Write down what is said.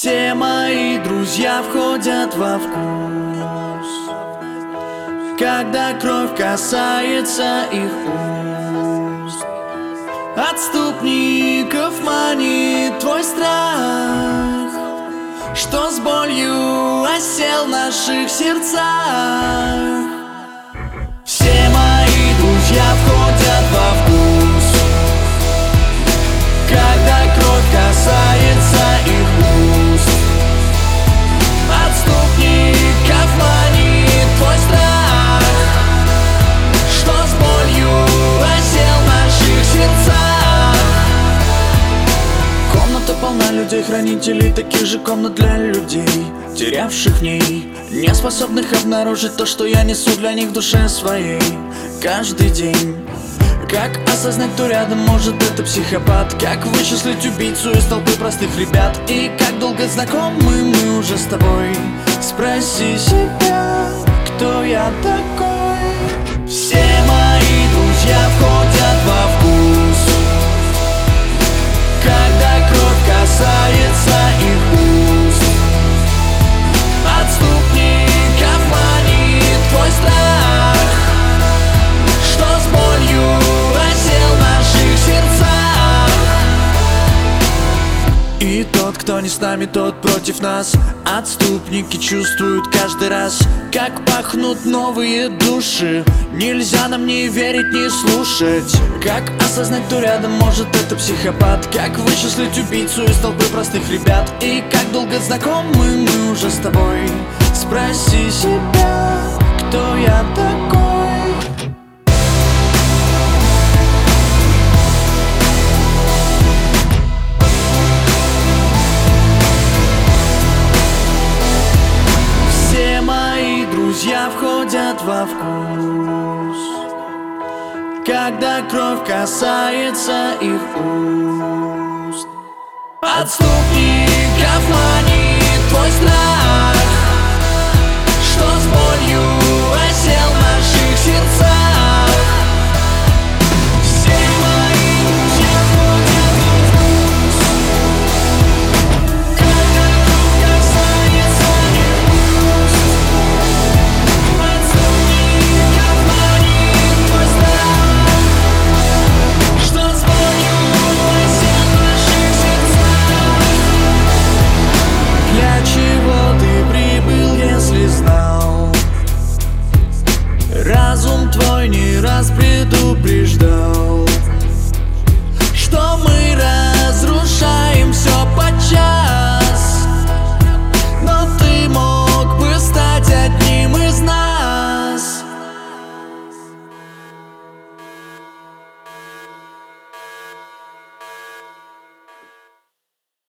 Все мои друзья входят во вкус, когда кровь касается их уст. Отступников манит твой страх, что с болью осел в наших сердцах. Все мои друзья входят во вкус, когда кровь касается их уст. Отступников манит твой страх, что с болью осел в наших сердцах. Комната полна людей, хранителей таких же комнат для людей, терявших в ней, не способных обнаружить то, что я несу для них в душе своей каждый день. Как осознать, кто рядом, может это психопат? Как вычислить убийцу из толпы простых ребят? И как долго знакомы мы уже с тобой? Спроси себя, кто я такой? Все мои друзья входят во вкус, когда кровь касается их уст. Отступников манит твой страх, что с болью осел в наших сердцах. И тот, кто не с нами, тот против нас. Отступники чувствуют каждый раз, как пахнут новые души. Нельзя нам не верить, не слушать. Как осознать, кто рядом, может это психопат? Как вычислить убийцу из толпы простых ребят? И как долго знакомы мы уже с тобой? Спроси себя, кто я такой? Друзья входят во вкус, когда кровь касается их уст. Отступников